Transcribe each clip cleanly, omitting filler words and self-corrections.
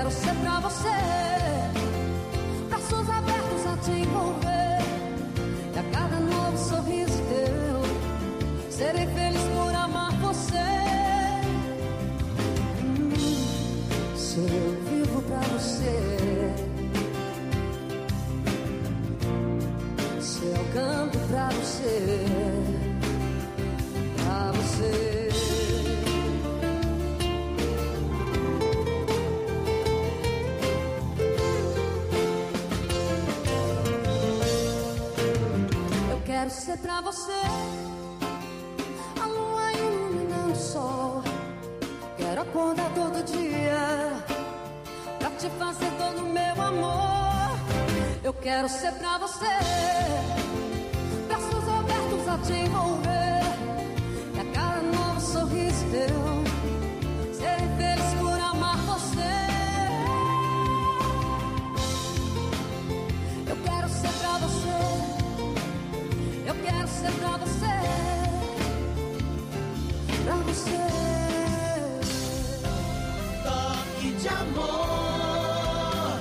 quero ser pra você, braços abertos a te envolver, e a cada novo sorriso teu, serei feliz por amar você. Se eu vivo pra você, se eu canto pra você, pra você. Quero ser pra você a lua iluminando o sol. Quero acordar todo dia pra te fazer todo o meu amor. Eu quero ser pra você, braços abertos a te envolver, e a cada novo sorriso teu, serei feliz por amar você. Eu quero ser pra você, eu quero ser pra você, pra você. Toque de amor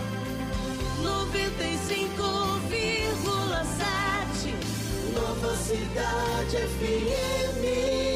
95,7 Nova Cidade FM.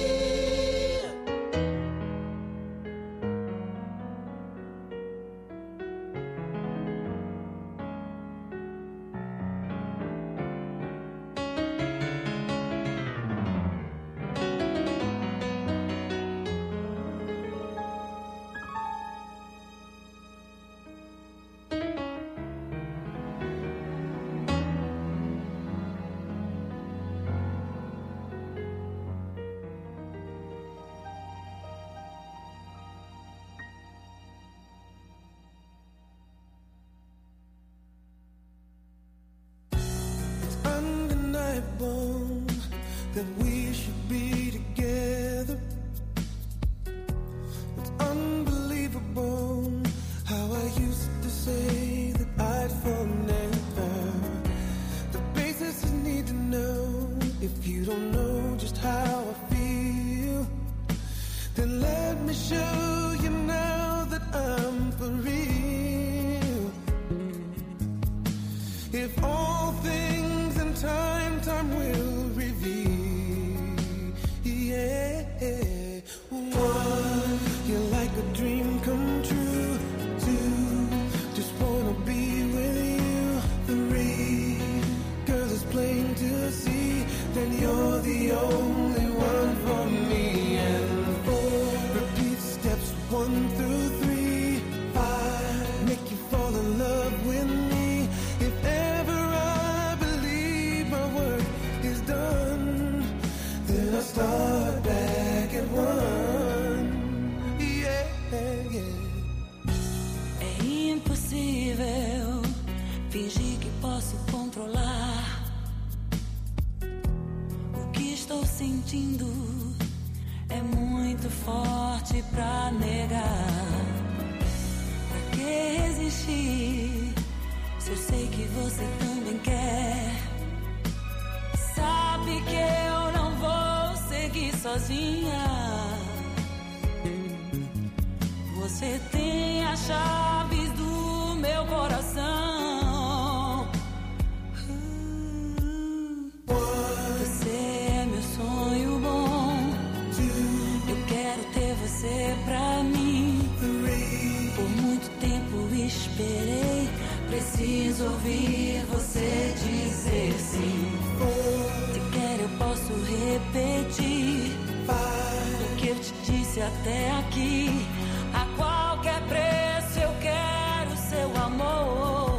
That we should be together. It's unbelievable how I used to say that I'd fall never. The basics you need to know. If you don't know just how I feel, then let me show you now that I'm for real. If all things in time, time will reveal. Yeah. One, you're like a dream come true. Two, just wanna be with you. Three, girl, it's plain to see that you're the only one for me. And four, repeat steps 1 through 3. 5, make you fall in love with me. If ever I believe my work is done, then I start back at 1. Yeah, yeah. É impossível fingir que posso controlar o que estou sentindo. É muito forte pra negar. Pra que resistir se eu sei que você também quer? Sabe que eu não vou seguir sozinha. Você tem as chaves do meu coração. Você é meu sonho bom. Eu quero ter você pra mim. Por muito tempo esperei, preciso ouvir você dizer sim. Se quer eu posso repetir o que eu te disse até aqui. A qualquer preço eu quero seu amor.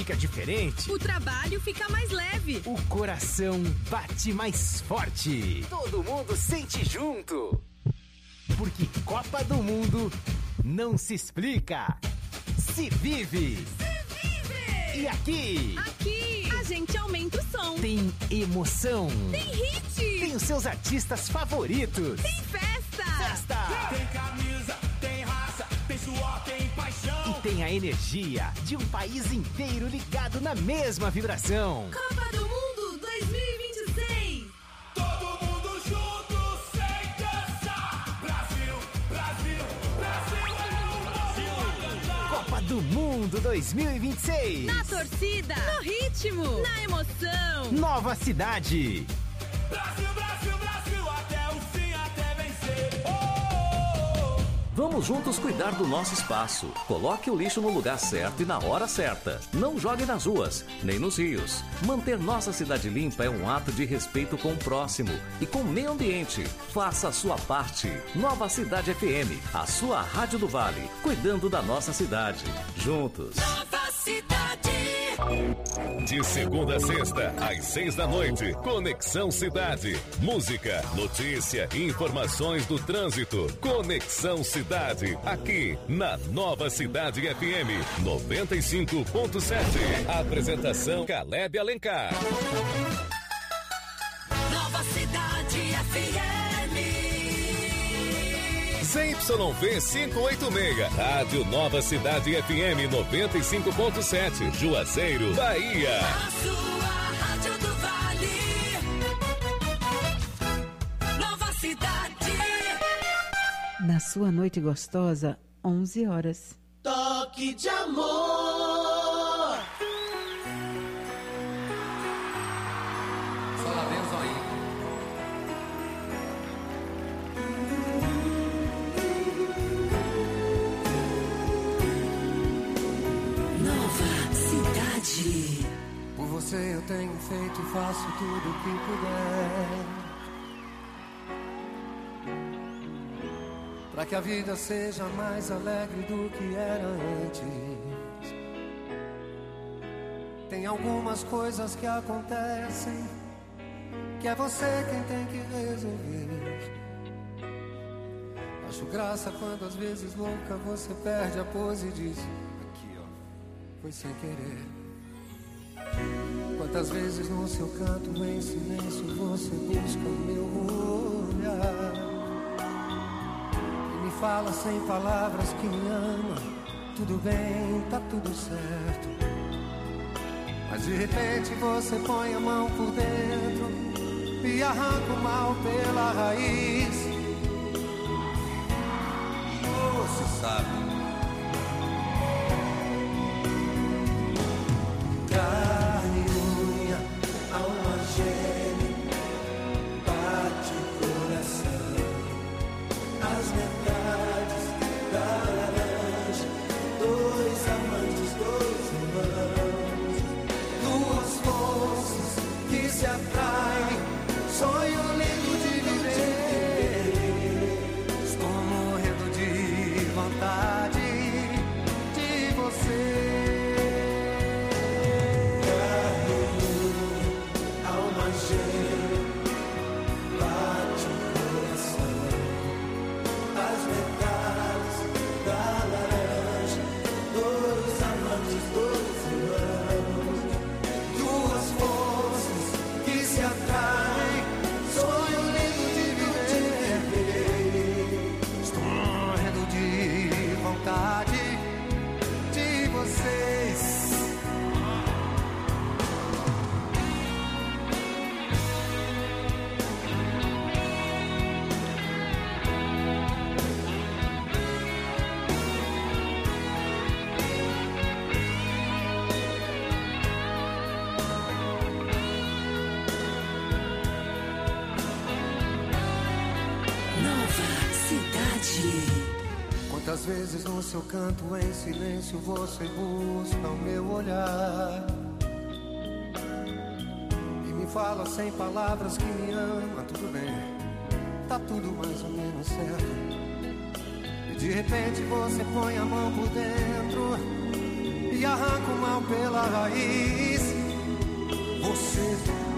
fica diferente. O trabalho fica mais leve. O coração bate mais forte. Todo mundo sente junto. Porque Copa do Mundo não se explica, se vive. Se vive! E aqui? Aqui a gente aumenta o som. Tem emoção. Tem hit. Tem os seus artistas favoritos. Tem festa. Festa. Tem camisa, tem raça, tem suor, tem paixão. E tem a energia de um país inteiro ligado na mesma vibração. Copa do Mundo 2026. Todo mundo junto, sem dançar. Brasil, Brasil, Brasil é o Brasil a cantar. Copa do Mundo 2026. Na torcida, no ritmo, na emoção. Nova Cidade. Brasil, Brasil, Brasil, até o fim, até vencer. Vamos juntos cuidar do nosso espaço. Coloque o lixo no lugar certo e na hora certa. Não jogue nas ruas, nem nos rios. Manter nossa cidade limpa é um ato de respeito com o próximo e com o meio ambiente. Faça a sua parte. Nova Cidade FM, a sua Rádio do Vale, cuidando da nossa cidade. Juntos. Nova Cidade. De segunda a sexta, às 6 da noite, Conexão Cidade. Música, notícia e informações do trânsito. Conexão Cidade, aqui na Nova Cidade FM 95.7. Apresentação Caleb Alencar. Nova Cidade FM. ZYV 586, Rádio Nova Cidade FM 95.7, Juazeiro, Bahia. A sua Rádio do Vale. Nova Cidade. Na sua noite gostosa, 11 horas. Toque de amor. Só lá vem o zoinho. Nova Cidade. Por você eu tenho feito e faço tudo o que puder, pra que a vida seja mais alegre do que era antes. Tem algumas coisas que acontecem que é você quem tem que resolver. Acho graça quando às vezes louca você perde a pose e diz: aqui ó, foi sem querer. Quantas vezes no seu canto em silêncio você busca o meu olhar e me fala sem palavras que me ama. Tudo bem, tá tudo certo. Mas de repente você põe a mão por dentro e arranca o mal pela raiz. Você sabe. Carne, unha, alma gêmea, bate o coração. As metades da laranja, dois amantes, dois irmãos. Duas forças que se atraem, sonho lindo de viver. Estou morrendo de vontade de você. Bate o coração, as metades da laranja, dois amantes, dois irmãos, duas forças que se atraem, sonho lindo de viver. Estou morrendo de vontade de vocês. Quantas vezes no seu canto em silêncio você busca o meu olhar e me fala sem palavras que me ama. Tudo bem, tá tudo mais ou menos certo. E de repente você põe a mão por dentro e arranca o mal pela raiz. Você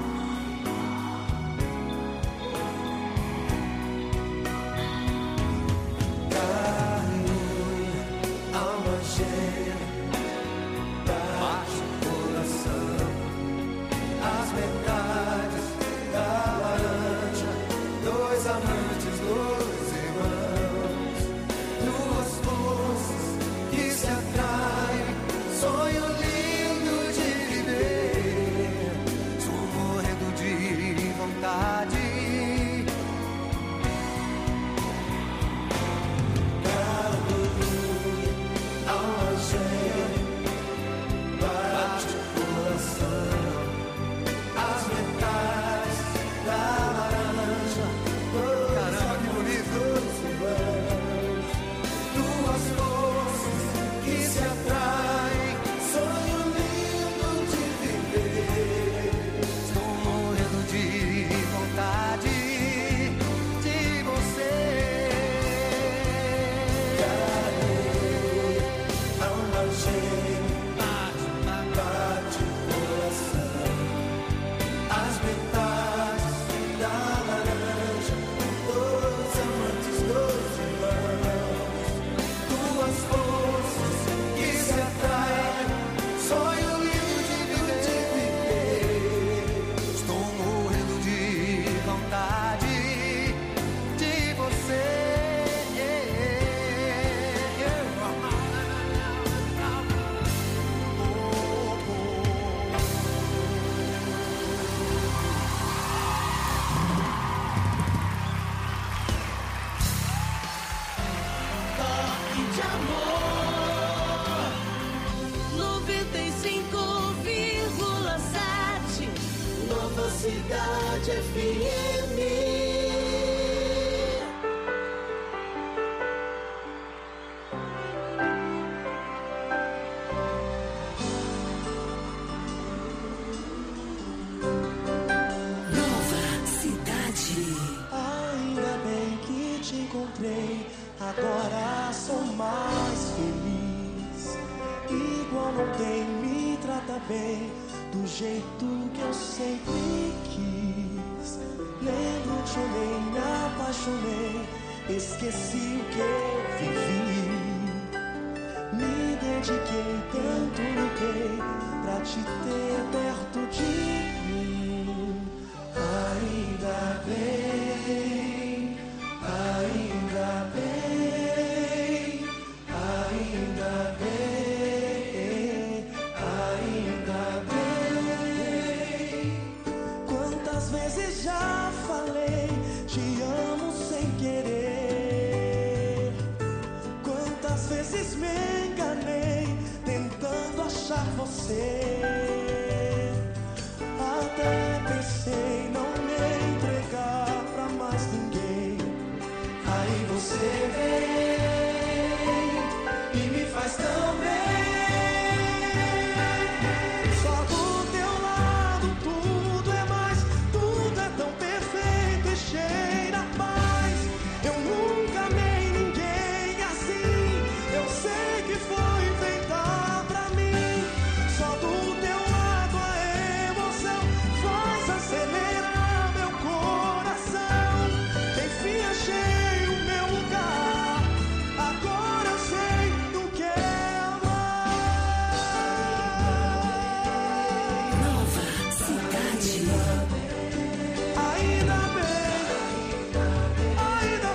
agora sou mais feliz. Igual alguém me trata bem, do jeito que eu sempre quis. Lembro, te olhei, me apaixonei, esqueci o que eu vivi. Me dediquei, tanto lutei pra te ter perto de mim. Ainda bem, ainda bem, ainda bem, ainda bem. Quantas vezes já falei, te amo sem querer. Quantas vezes me enganei, tentando achar você. Até pensei não me entregar pra mais ninguém. Aí você vem e me faz tão bem. Só do teu lado tudo é mais, tudo é tão perfeito e cheira a paz. Eu nunca amei ninguém assim, eu sei que foi inventar pra mim. Só do teu lado a emoção faz acelerar meu coração. Enfim achei o meu lugar, agora eu sei do que é amar. Nova cidade. Ainda bem, ainda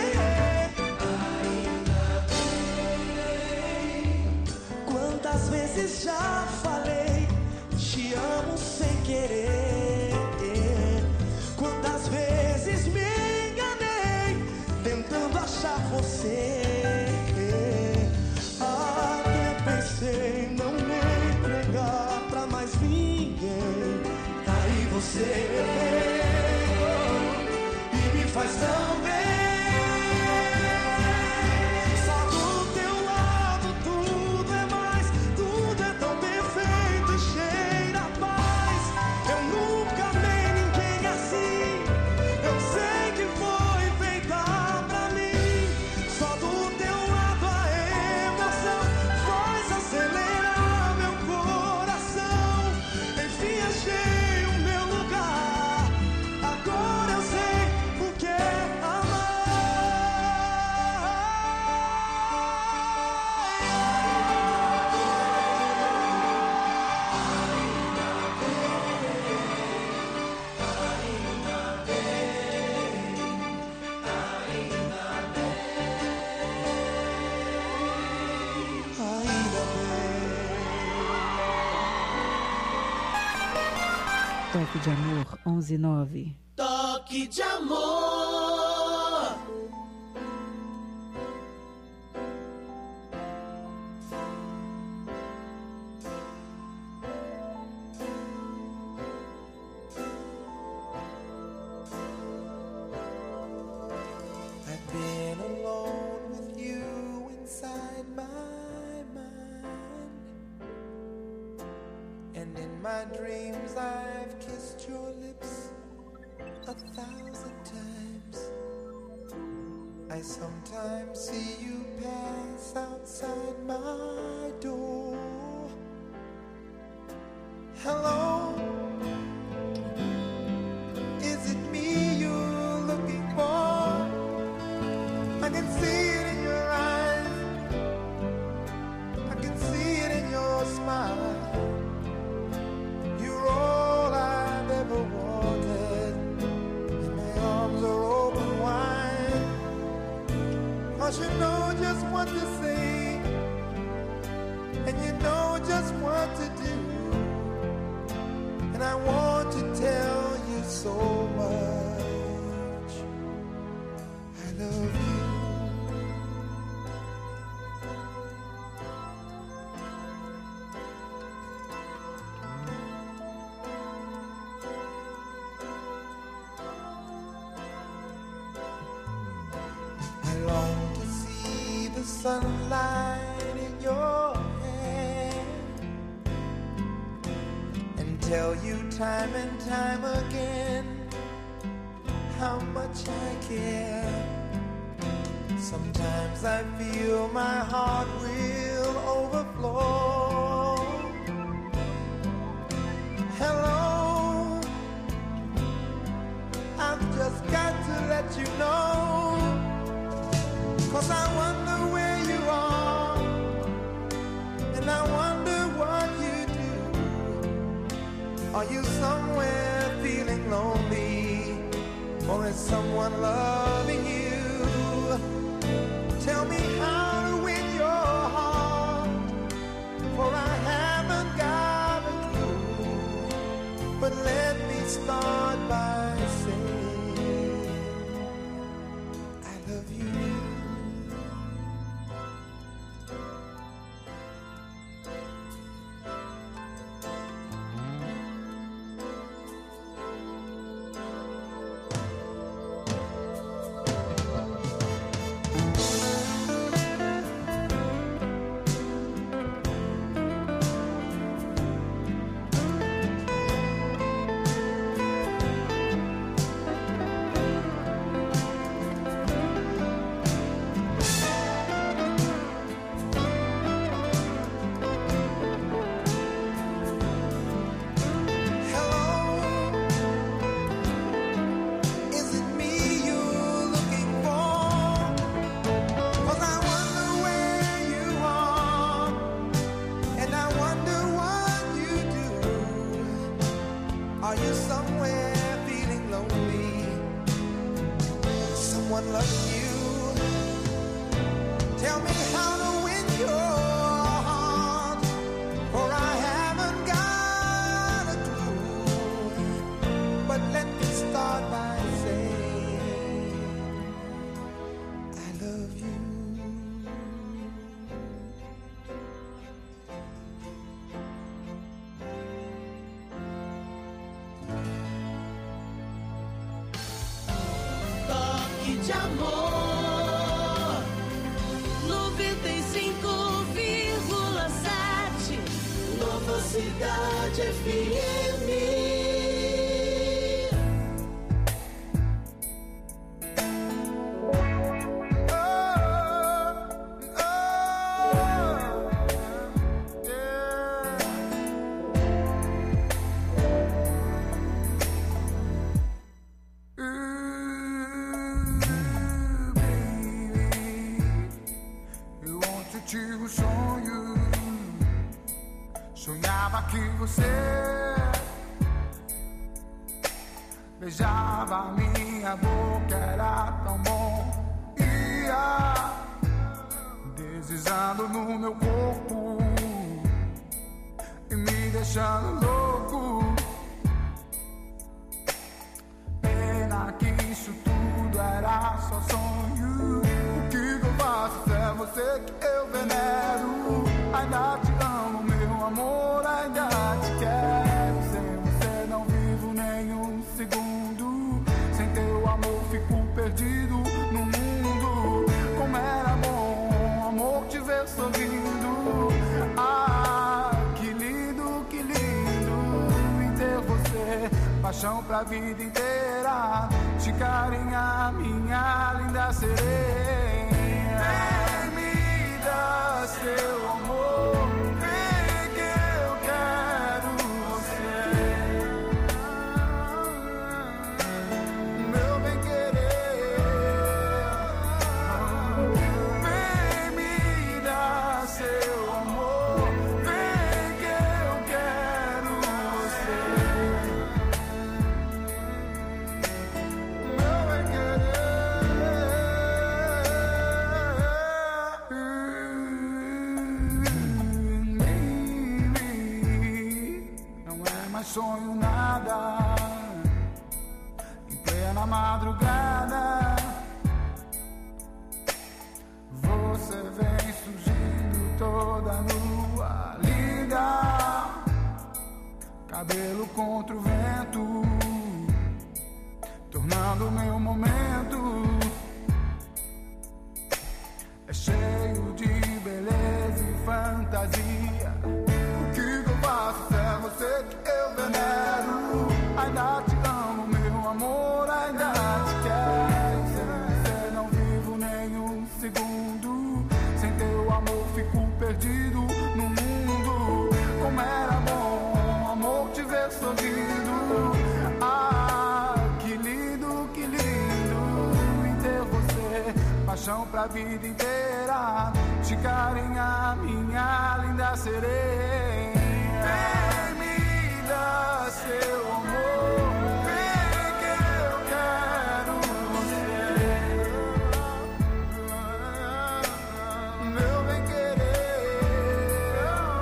bem. Quantas vezes já falei, te amo sem querer. Quantas vezes me enganei, tentando achar você. Até pensei não me entregar pra mais ninguém. Aí você veio e me faz tão bem. Só do teu lado tudo é mais, tudo é tão perfeito e cheira a paz. Eu Toque de Amor, 11:09. Toque de amor. I've been alone with you inside my mind, and in my dreams I've kissed your lips 1,000 times. I sometimes see you pass outside my door. Hello, is it me you're looking for? I can see it in your eyes, I can see it in your smile. You're all I've ever wanted, and my arms are open wide. 'Cause you know just what to say, and you know just what to do, and I want to tell you so much. I love you. I long to see the sunlight in your hair and tell you time and time again how much I care. Sometimes I feel my heart will overflow. Hello, I've just got to let you know, 'cause I wonder where you are, and I wonder what you do. Are you somewhere feeling lonely, or is someone loving you? Tell me how to win your heart, for I haven't got a clue. But let me start by saying I love you. De amor 95,7 Nova Cidade FM. Sonhava que você beijava minha boca, era tão bom. Ia deslizando no meu corpo e me deixando louco. paixão pra vida inteira. De carinha, minha linda sereia. Vem me dar seu amor, vem que eu quero você. Meu bem querer, vem me dar seu amor, vem que eu quero você. Meu bem querer, não é mais sonho nada. Em plena madrugada você vem surgindo toda nua, linda, cabelo contra o vento, tornando meu momento. É cheio de beleza e fantasia. O que eu faço se é você que eu venero? Ainda te amo, meu amor, ainda te quero. Sem você não vivo nenhum segundo. Sem teu amor fico perdido no mundo. Como era bom, amor, te ver sorrindo. Ah, que lindo em ter você. Paixão pra vida inteira. De carinha, minha linda sereia. Vem me dar seu amor, vem que eu quero você. Meu bem querer,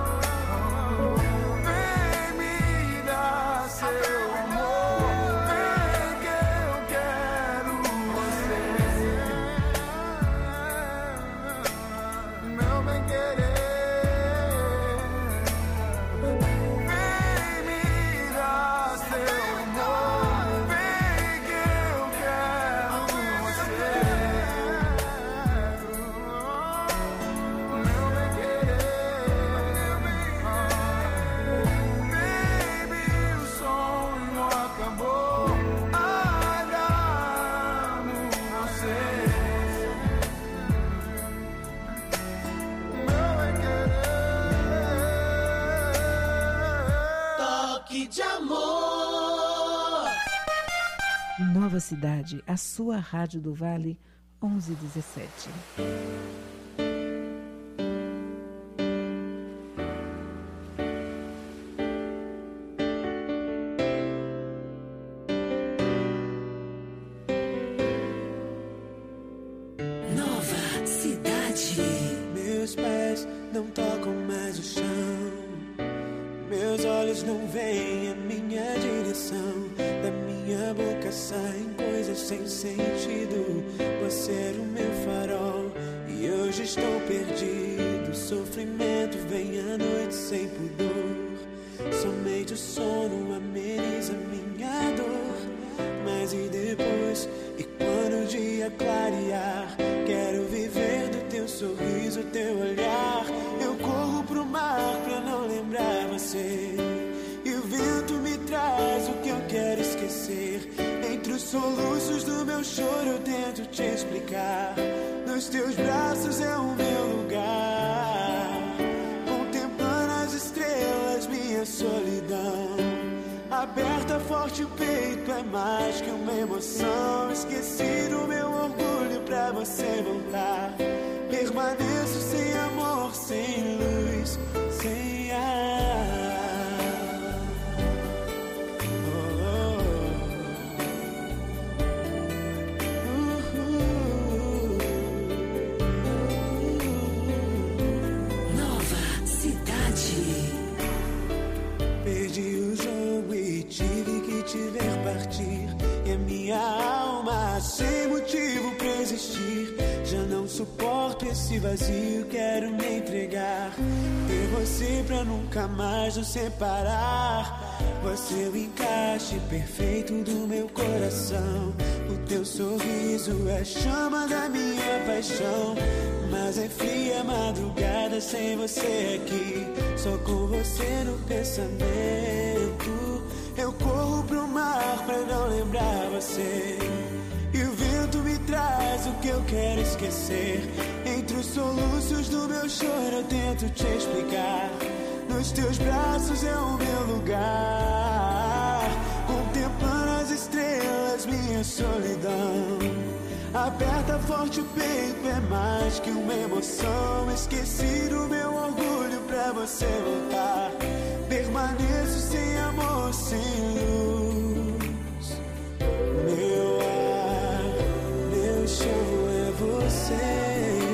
vem me dar seu amor, vem que eu quero você. Meu bem querer, vem me dar seu amor, vem que eu quero você. Meu bem querer, baby, o sonho acabou, ainda amo você. Meu bem querer, Toque de amor. Nova Cidade, a sua rádio do Vale, 1117. Nova Cidade. Meus pés não tocam mais o chão, meus olhos não veem a minha direção, da minha boca saem coisas sem sentido. Você era o meu farol e hoje estou perdido. Sofrimento vem à noite sem pudor, somente o sono ameniza minha dor. Mas e depois? E quando o dia clarear? Quero viver do teu sorriso, teu olhar. Eu corro pro mar pra não lembrar você, e o vento me traz o que eu quero esquecer. Entre os soluços do meu choro eu tento te explicar. Nos teus braços é o meu lugar, contemplando as estrelas, minha solidão. Aberta forte o peito é mais que uma emoção. Esqueci do meu orgulho pra você voltar. Permaneço sem amor, sem luz, sem ar. Nova Cidade. Perdi o jogo e tive que te ver partir. E a minha alma sem motivo pra existir. Já não suporto esse vazio, quero me entregar. Ter você pra nunca mais nos separar. Você é o encaixe perfeito do meu coração. O teu sorriso é a chama da minha paixão. Mas é fria a madrugada sem você aqui. Só com você no pensamento. Eu corro pro mar lembrar você. E o vento me traz o que eu quero esquecer. Entre os soluços do meu choro eu tento te explicar. Nos teus braços é o meu lugar, contemplando as estrelas, minha solidão. Aperta forte o peito, é mais que uma emoção. Esqueci do meu orgulho pra você voltar. Permaneço sem amor, sem luz. Meu ar, meu chão é você.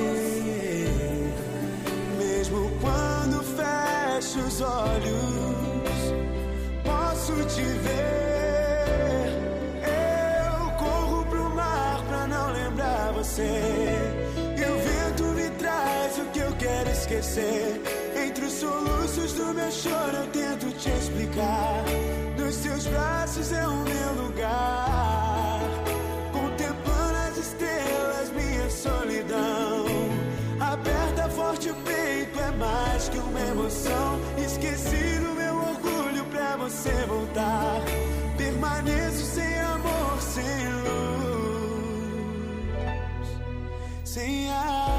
Mesmo quando fecho os olhos, posso te ver. Eu corro pro mar pra não lembrar você. E o vento me traz o que eu quero esquecer. Entre os soluços do meu choro eu tento te explicar. Nos teus braços é o meu lugar, contemplando as estrelas, minha solidão. Aperta forte o peito, é mais que uma emoção. Esqueci do meu orgulho pra você voltar. Permaneço sem amor, sem luz, sem ar.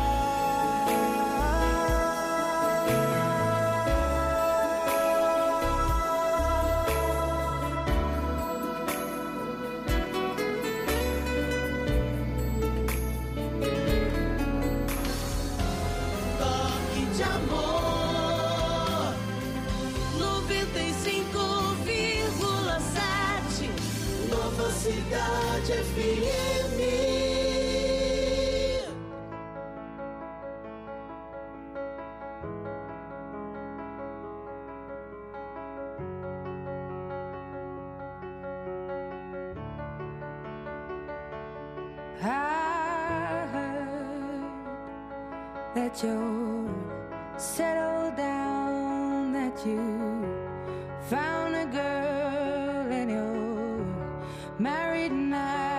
Cidade FM. I heard that you're settled down, that you found a girl and you're married now.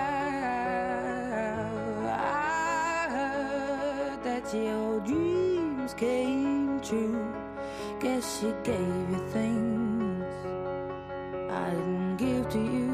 I heard that your dreams came true. Guess she gave you things I didn't give to you.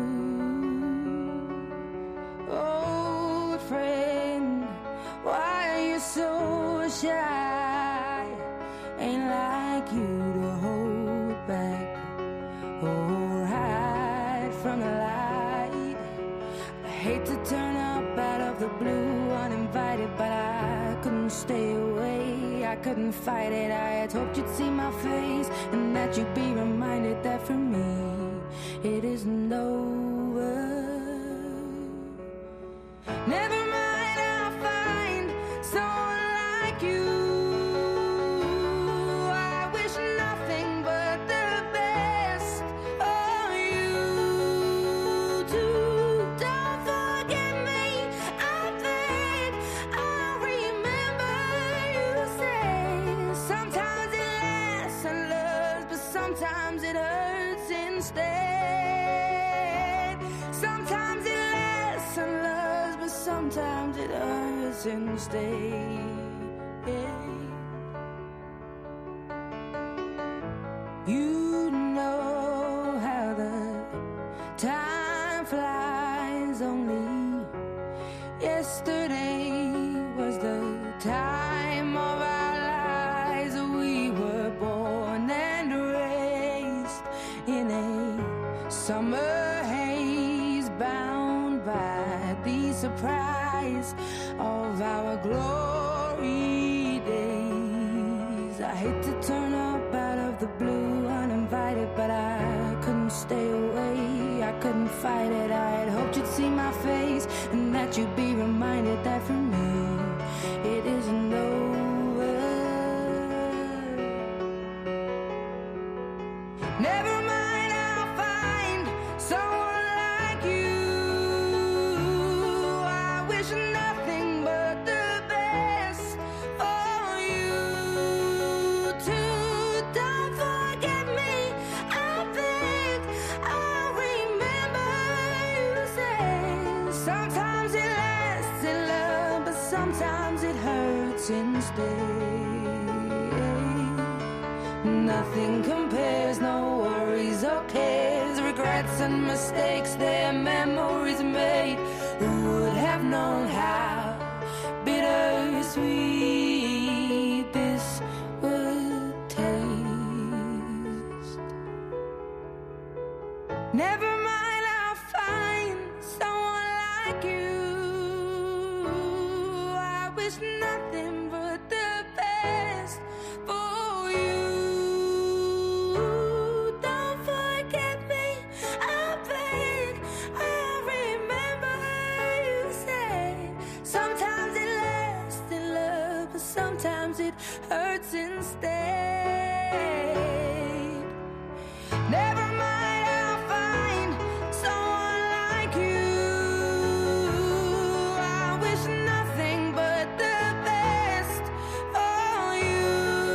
Old friend, why are you so shy? Ain't like you to hold back or hide from the light. I hate to turn up out of the blue uninvited, but I couldn't stay away. I couldn't fight it. I had hoped you'd see my face and that you'd be reminded that for me it isn't over. Never mind, I'll find someone like you. I wish nothing but the best of you too. Don't forget me, I think I'll remember you say. Sometimes it lasts and loves, but sometimes it hurts instead. Sometimes it lasts and loves, but sometimes it hurts instead. You know how the time flies. Only yesterday was the time of our lives. We were born and raised in a summer haze, bound by the surprise of our glory days. I hate to turn up out of the blue uninvited, but I couldn't stay away. I couldn't fight it. I had hoped you'd see my face and that you'd be reminded that for me it isn't over. Never mind, I'll find someone like you. I wish nothing but the best for you too. Don't forget me, I think I'll remember you say. Sometimes it lasts in love, but sometimes it hurts instead. Nothing compares, no worries or cares, regrets and mistakes, their memories sweet this would taste. Never mind, I'll find someone like you. I wish nothing but the best for you. Don't forget me, I beg. I remember you say sometimes it lasts in love, but sometimes it hurts instead. Never mind, I'll find someone like you. I wish nothing but the best for you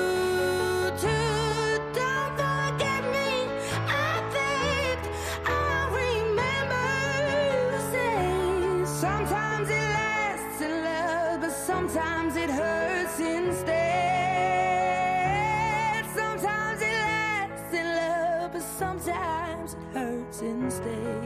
too. Don't forget me, I begged. I remember you say sometimes it lasts in love, but sometimes it hurts instead. Sometimes it lasts in love, but sometimes it hurts instead.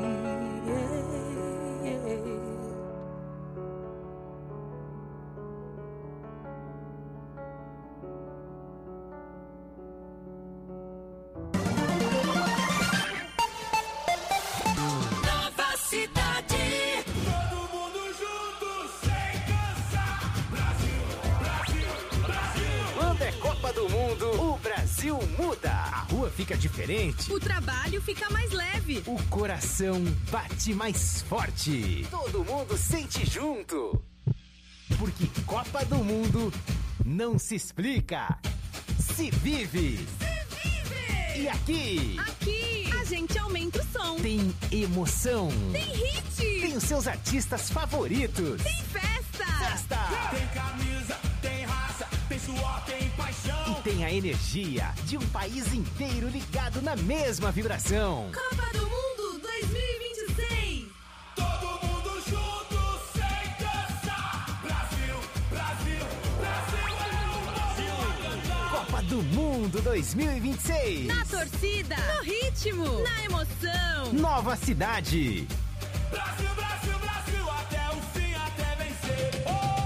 Nova cidade. Todo mundo junto sem cansar. Brasil, Brasil, Brasil. Quando é Copa do Mundo, o Brasil muda. A rua fica diferente. O trabalho fica mais leve. O coração bate mais forte. Todo mundo sente junto. Porque Copa do Mundo não se explica, se vive. E aqui Aqui, a gente aumenta o som. tem emoção. Tem hit. Tem os seus artistas favoritos. Tem festa. Festa! Tem camisa, tem raça, tem suor, tem paixão. E tem a energia de um país inteiro ligado na mesma vibração. Copa do Mundo 2026. Todo mundo junto sem cansar. Brasil, Brasil, Brasil é o Brasil a cantar. Copa do Mundo 2026. Na torcida, no ritmo, na emoção. Nova cidade. Brasil, Brasil, Brasil, até o fim, até vencer.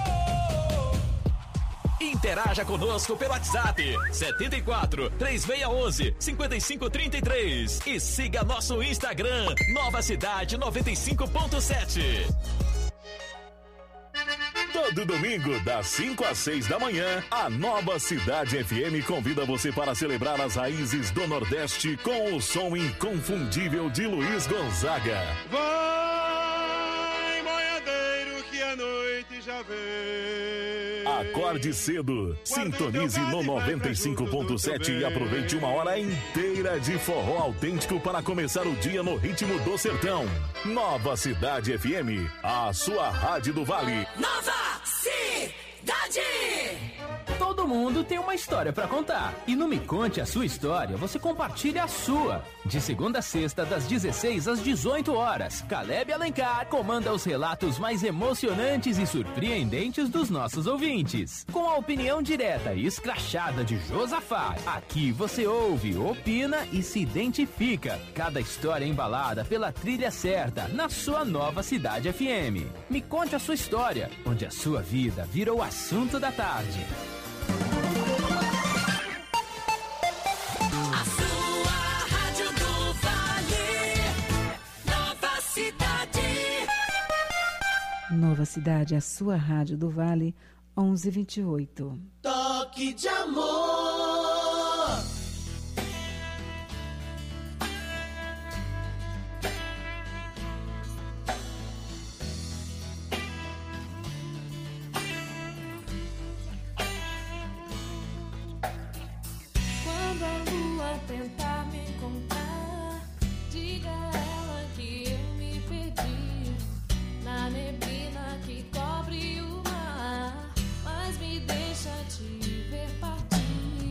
Interaja conosco pelo WhatsApp 74 3611 5533 e siga nosso Instagram Nova Cidade 95.7. Todo domingo, das 5 às 6 da manhã, a Nova Cidade FM convida você para celebrar as raízes do Nordeste com o som inconfundível de Luiz Gonzaga. Vai, boiadeiro, que a noite já vem. Acorde cedo, sintonize no 95.7 e aproveite uma hora inteira de forró autêntico para começar o dia no ritmo do sertão. Nova Cidade FM, a sua rádio do Vale. Nova cidade. Todo mundo tem uma história pra contar. E no Me Conte a Sua História, você compartilha a sua. De segunda a sexta, das 16 às 18 horas. Caleb Alencar comanda os relatos mais emocionantes e surpreendentes dos nossos ouvintes. Com a opinião direta e escrachada de Josafá. Aqui você ouve, opina e se identifica. Cada história é embalada pela trilha certa, na sua Nova Cidade FM. Me Conte a Sua História, onde a sua vida vira o assunto da tarde. A sua rádio do Vale. Nova cidade. Nova Cidade, a sua rádio do Vale, 11h28. Toque de amor. Quando a lua tentar me encontrar, diga a ela que eu me perdi na neblina que cobre o mar, mas me deixa te ver partir.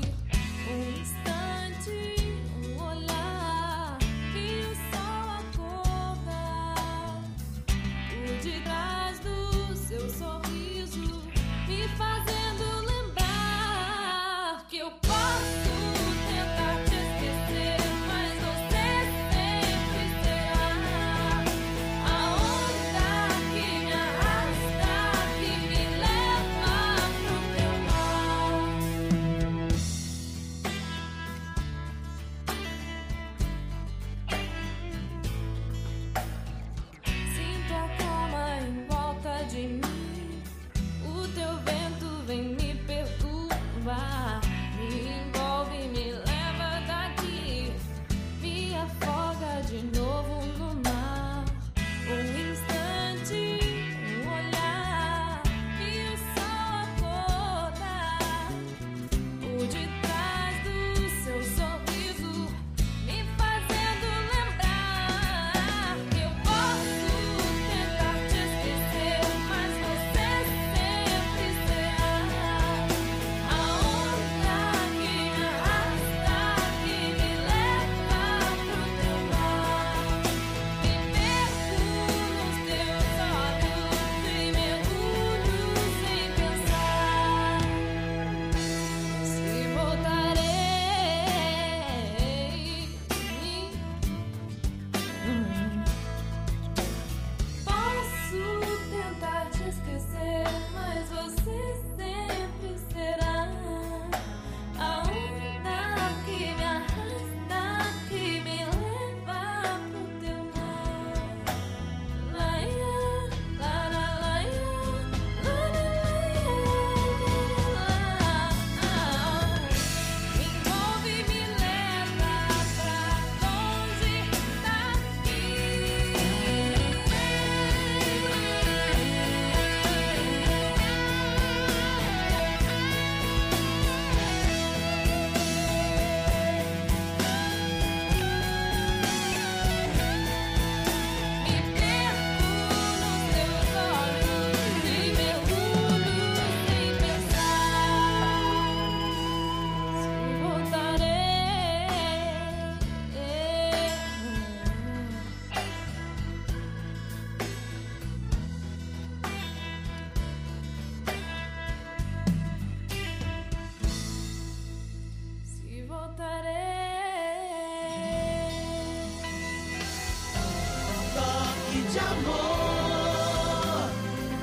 toque de amor.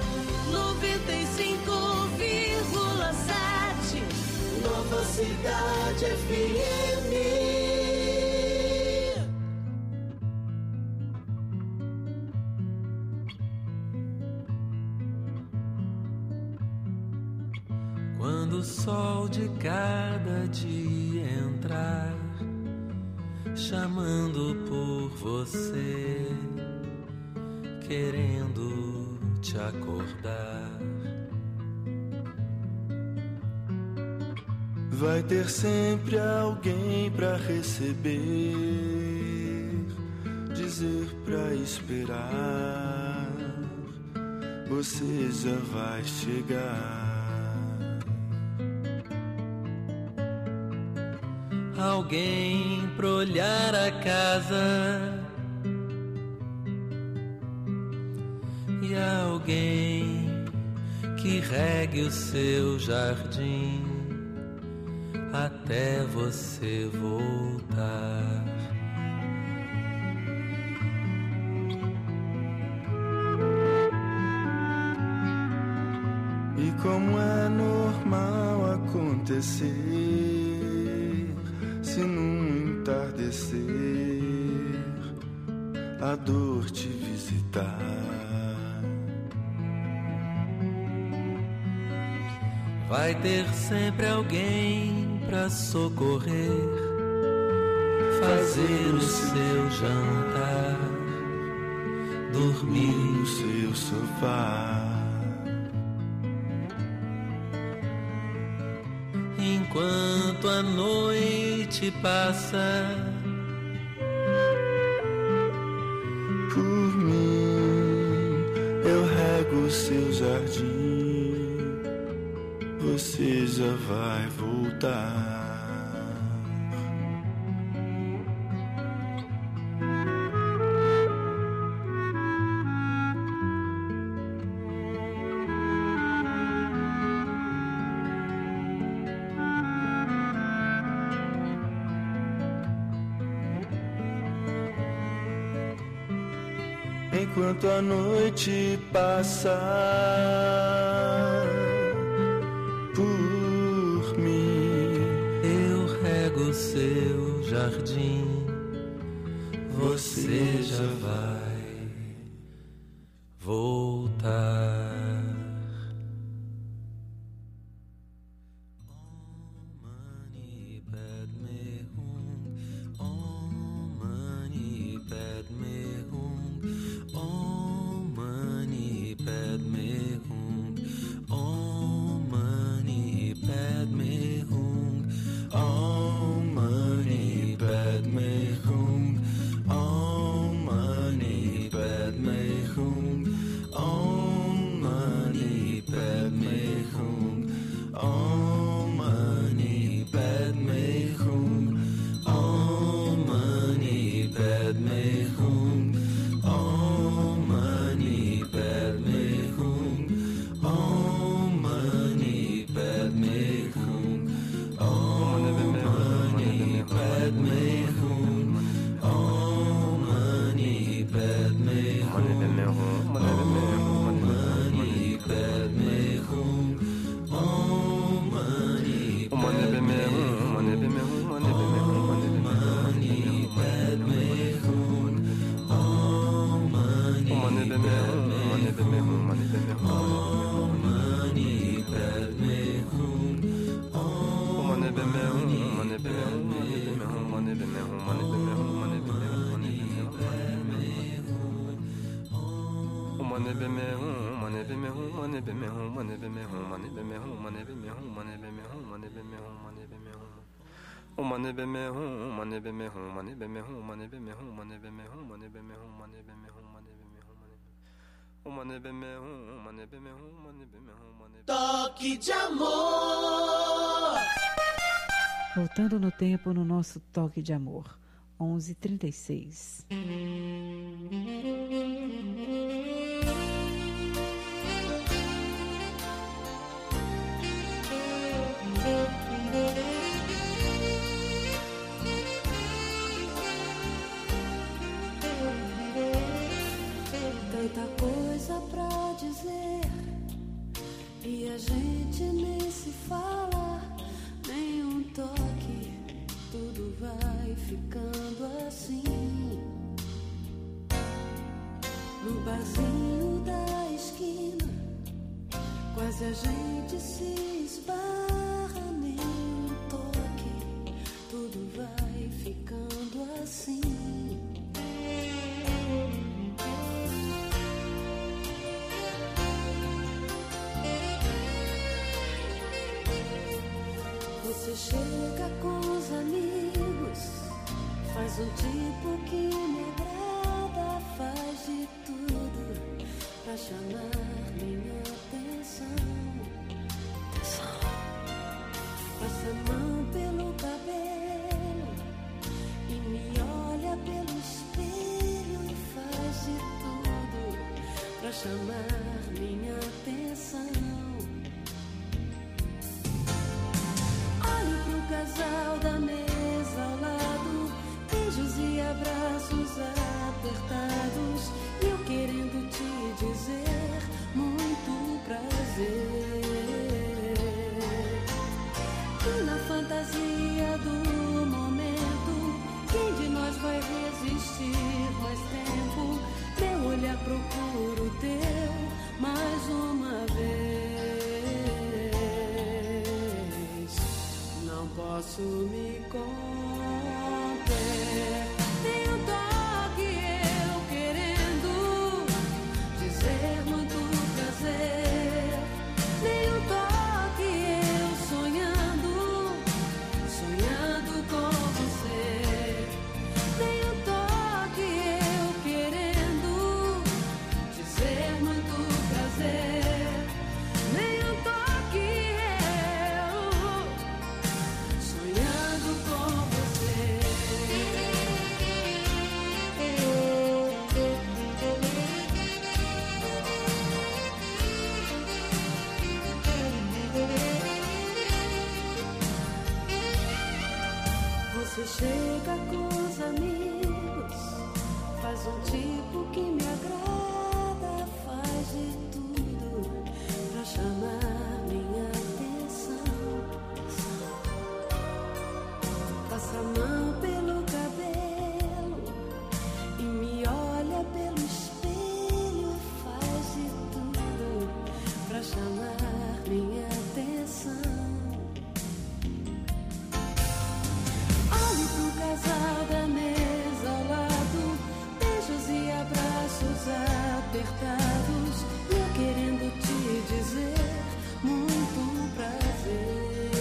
95,7 Nova Cidade FM. Quando o sol de cada dia entrar, chamando por você, querendo te acordar, vai ter sempre alguém pra receber, dizer pra esperar, você já vai chegar. Alguém pra olhar a casa e alguém que regue o seu jardim até você voltar. E como é normal acontecer, se num entardecer a dor te visitar, vai ter sempre alguém pra socorrer, fazer o seu jantar, dormir no seu sofá. Enquanto a noite passa, por mim eu rego o seu jardim, você já vai voltar. Enquanto a noite passa, por mim eu rego o seu jardim, você já vai voltar. Toque de amor. Voltando no tempo no nosso Toque de Amor, 11h36. no barzinho da esquina, quase a gente se esbarra, nem um toque, tudo vai ficando assim. Você chega com os amigos, faz um tipo que me agrada, faz de tudo pra chamar minha atenção. Passa a mão pelo cabelo e me olha pelo espelho, faz de tudo pra chamar minha atenção. Olho pro casal da mesa ao lado, beijos e abraços apertados, e eu querendo te dizer muito prazer. E na fantasia do momento, quem de nós vai resistir mais tempo? Meu olhar procura o teu mais uma vez. Não posso me conter, tem um toque eu querendo dizer muito prazer, nem um toque eu sonhando, sonhando com você, nem um toque eu querendo dizer muito prazer, nem um toque eu sonhando com você. Você chega com os amigos, faz um tipo que me agrada, faz de tudo pra chamar minha atenção. Passa a mão pelo cabelo e me olha pelo espelho, faz de tudo pra chamar minha atenção. Olho pro casal da mesa ao lado, beijos e abraços apertados, e eu querendo te dizer muito prazer.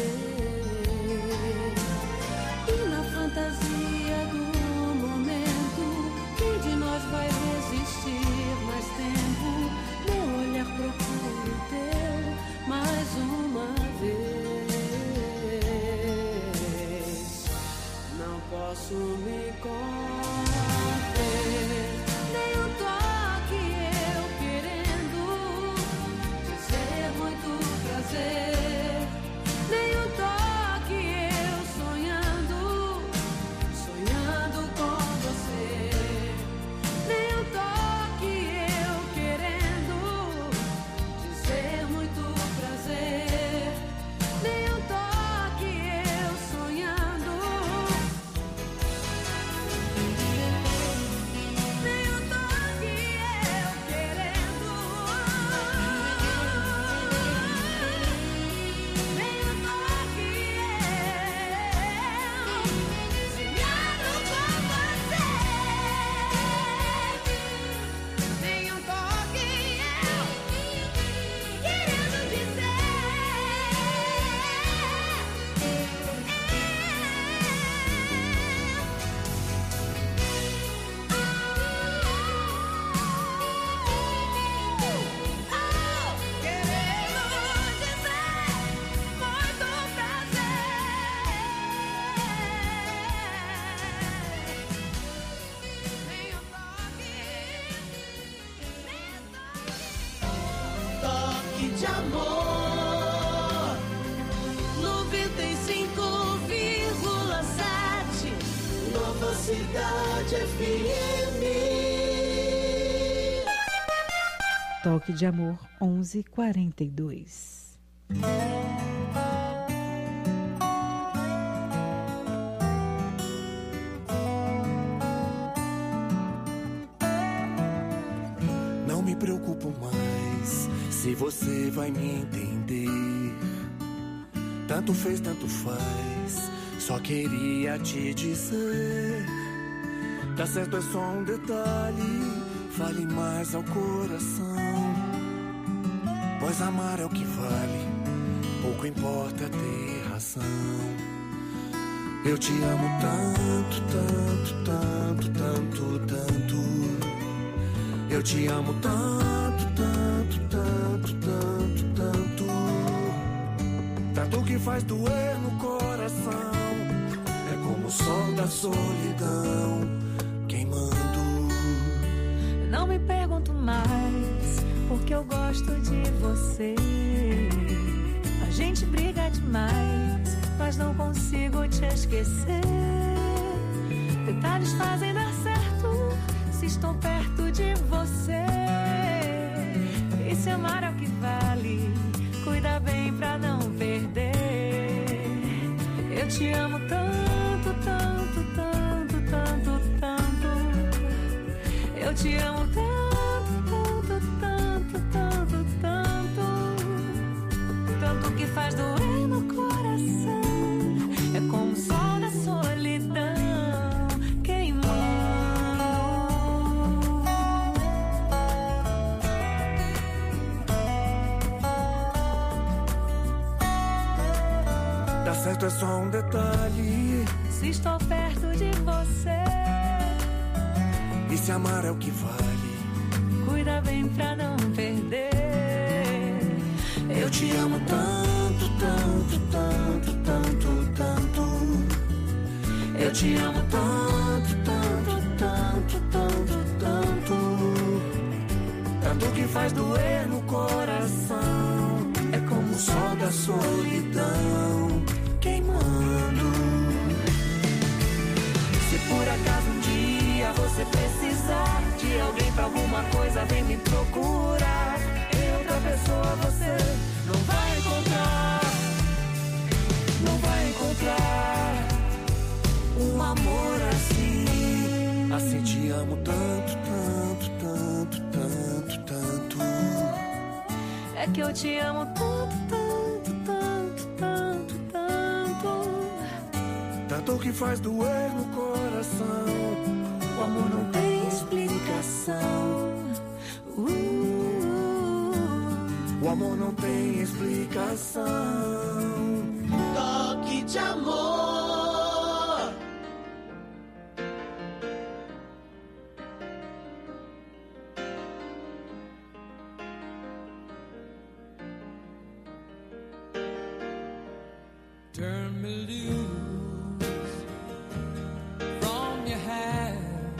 E na fantasia do momento, quem de nós vai resistir mais tempo? Meu olhar procura o teu mais uma vez. Não posso me conter, nem um toque eu querendo dizer muito prazer, nem um toque eu sonhando, sonhando com você, nem um toque eu querendo dizer muito prazer, nem um toque eu sonhando, nem um toque eu querendo, nem um toque eu sonhando com você, nem um toque eu querendo dizer. Toque de amor 95,7 Nova Cidade FM. Toque de Amor 11:42. preocupo mais se você vai me entender. Tanto fez, tanto faz, só queria te dizer. Tá certo, é só um detalhe, fale mais ao coração. Pois amar é o que vale, pouco importa ter razão. Eu te amo tanto, tanto, tanto, tanto, tanto. Eu te amo tanto, tanto, tanto, tanto, tanto. Tanto que faz doer no coração. É como o sol da solidão queimando. Não me pergunto mais, porque eu gosto de você. A gente briga demais, mas não consigo te esquecer. Detalhes fazem dar certo se estou perto de você. E se amar é o que vale, cuida bem pra não perder. Eu te amo tanto, tanto, tanto, tanto, tanto. Eu te amo tanto, tanto, tanto, tanto, tanto. Tanto que faz doer no coração. É como o sol da solidão queimando. Dá certo, é só um detalhe, se estou perto de você. E se amar é o que vale, cuida bem pra não perder. Eu te amo tanto, tanto, tanto, tanto, tanto. Eu te amo tanto, tanto, tanto, tanto, tanto. Tanto que faz doer no coração. É como o sol da solidão queimando. Se por acaso um dia você precisar de alguém pra alguma coisa, vem me procurar. Outra pessoa você não vai encontrar. Não vai encontrar um amor assim. Assim te amo tanto, tanto, tanto, tanto, tanto. É que eu te amo tanto, tanto, tanto, tanto, tanto. Tanto que faz doer no coração. O amor não tem explicação. O amor não tem explicação. Toque de amor. Turn me loose from your hand.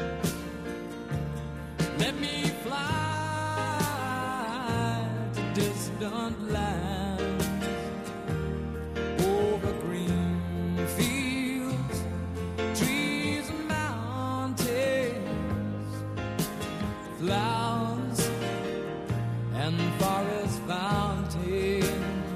Let me fly to distant lands, over green fields, trees and mountains, flowers and forest fountains.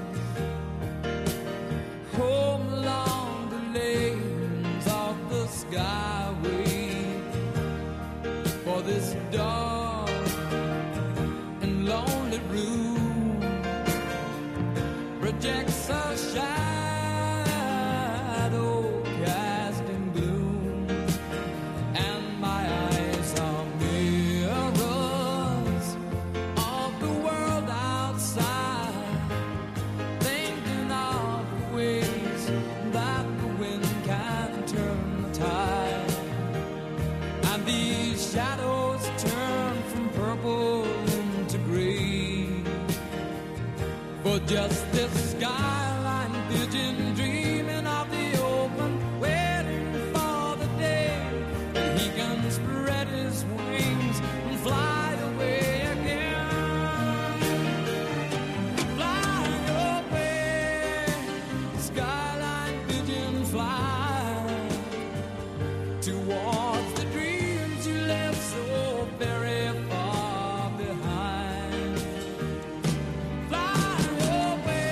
Home along the lanes of the skyway, for this dark and lonely room projects a shadow casting gloom, and my eyes are mirrors of the world outside, thinking of the ways that the wind can turn the tide, and these shadows turn from purple into gray, for just this skyline pigeon dreaming of the open, waiting for the day that he can spread his wings and fly away again. Fly away, skyline pigeon, fly towards the dreams you left so very far behind. Fly away.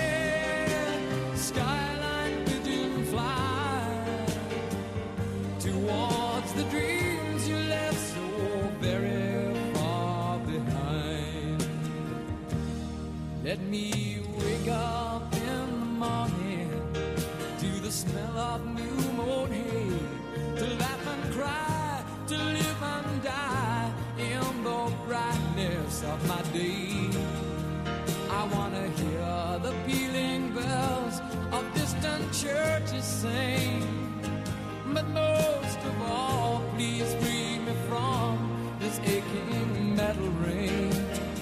Let me wake up in the morning to the smell of new mown hay, to laugh and cry, to live and die in the brightness of my day. I want to hear the pealing bells of distant churches sing, but most of all, please free me from this aching metal ring,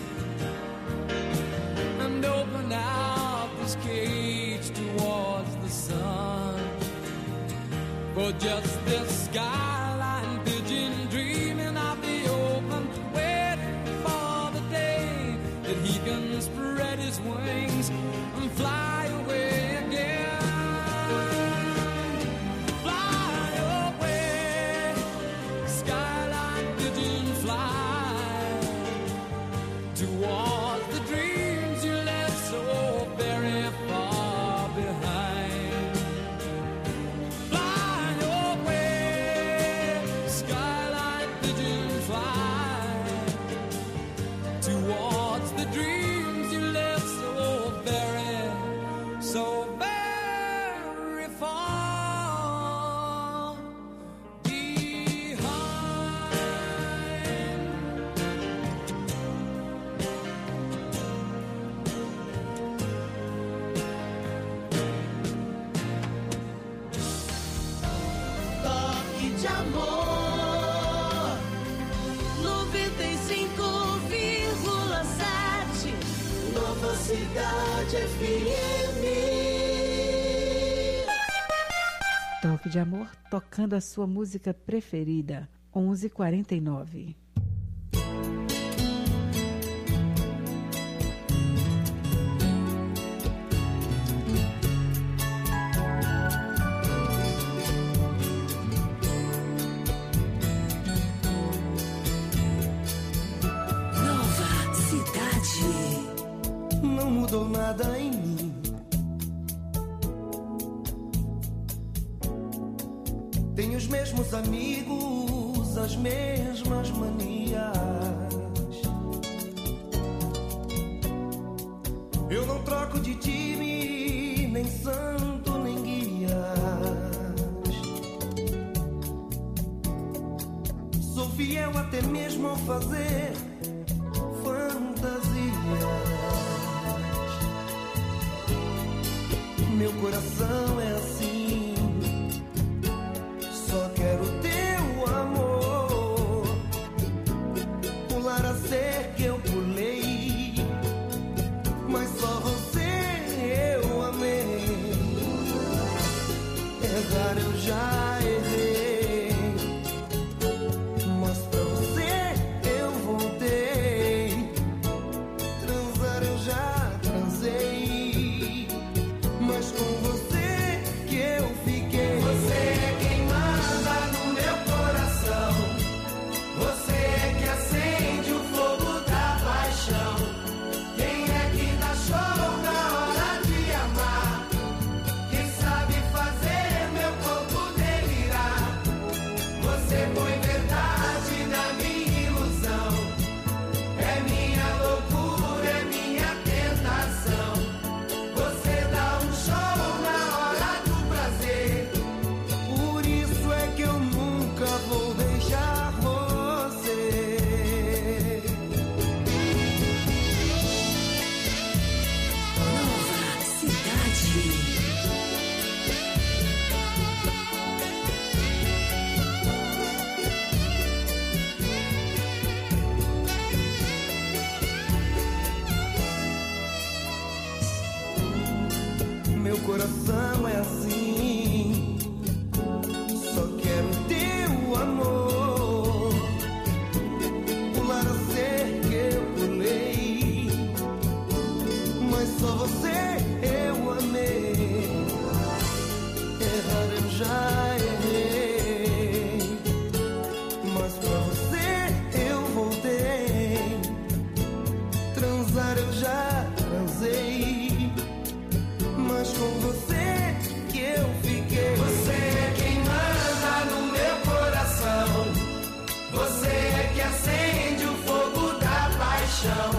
and open out this cage towards the sun. For just this skyline pigeon dreaming of the open, waiting for the day that he can spread his wings and fly away again. Fly away, skyline pigeon, fly towards the dreams you left so very far behind. Fly away, skyline pigeon, fly towards the dreams you left so very far behind. Toque de amor 95,7 Nova Cidade FM. Toque de Amor, tocando a sua música preferida. 11h49. Nova Cidade. Não mudou nada em mim. Tenho os mesmos amigos, as mesmas manias. Eu não troco de time, nem santo, nem guias. Sou fiel até mesmo ao fazer fantasias. Meu coração é assim, só quero teu amor. Pular a cerca eu pulei, mas só você eu amei. Errar eu já errei, mas pra você eu voltei. Transar eu já transei, mas com você que eu fiquei. Você é quem manda no meu coração, você é que acende o fogo da paixão. Quem é que dá show na hora de amar? Quem sabe fazer meu corpo delirar? Você põe verdade na minha ilusão, é minha loucura, é minha tentação. Você dá um show na hora do prazer, por isso é que eu nunca vou deixar você. Nova Cidade. Meu coração é assim, só quero teu amor. Pular a cerca eu pulei, mas só você eu amei. Errar eu já errei, mas pra você eu voltei. Transar eu já transei, mas com você que eu fiquei. Você é quem manda no meu coração, você é que acende o fogo da paixão.